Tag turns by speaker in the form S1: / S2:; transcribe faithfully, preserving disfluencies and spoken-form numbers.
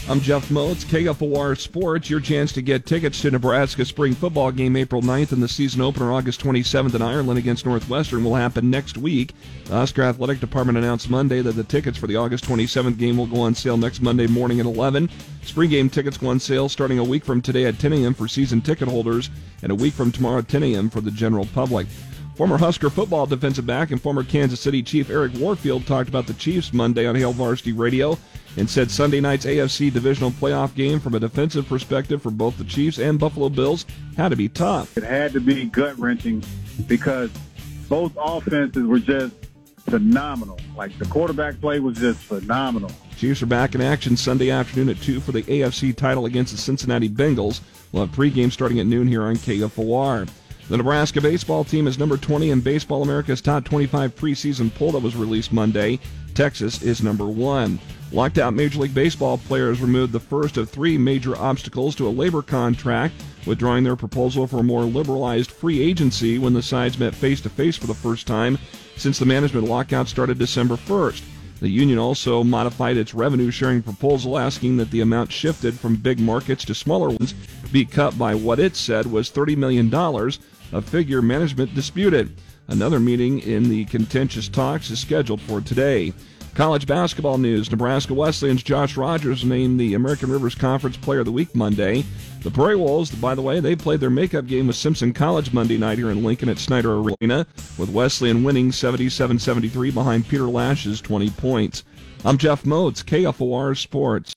S1: I'm Jeff Moats, K F O R Sports. Your chance to get tickets to Nebraska spring football game April ninth and the season opener August twenty-seventh in Ireland against Northwestern will happen next week. The Oscar Athletic Department announced Monday that the tickets for the August twenty-seventh game will go on sale next Monday morning at eleven. Spring game tickets go on sale starting a week from today at ten a.m. for season ticket holders and a week from tomorrow at ten a.m. for the general public. Former Husker football defensive back and former Kansas City Chief Eric Warfield talked about the Chiefs Monday on Hail Varsity Radio and said Sunday night's A F C divisional playoff game from a defensive perspective for both the Chiefs and Buffalo Bills had to be tough.
S2: It had to be gut-wrenching because both offenses were just phenomenal. Like, the quarterback play was just phenomenal.
S1: Chiefs are back in action Sunday afternoon at two for the A F C title against the Cincinnati Bengals. We'll have pregame starting at noon here on K F O R. The Nebraska baseball team is number twenty in Baseball America's Top twenty-five preseason poll that was released Monday. Texas is number one. Locked out Major League Baseball players removed the first of three major obstacles to a labor contract, withdrawing their proposal for a more liberalized free agency when the sides met face-to-face for the first time since the management lockout started December first. The union also modified its revenue-sharing proposal, asking that the amount shifted from big markets to smaller ones be cut by what it said was thirty million dollars, a figure management disputed. Another meeting in the contentious talks is scheduled for today. College basketball news. Nebraska Wesleyan's Josh Rogers named the American Rivers Conference Player of the Week Monday. The Prairie Wolves, by the way, they played their makeup game with Simpson College Monday night here in Lincoln at Snyder Arena, with Wesleyan winning seventy-seven seventy-three behind Peter Lash's twenty points. I'm Jeff Moats, K F O R Sports.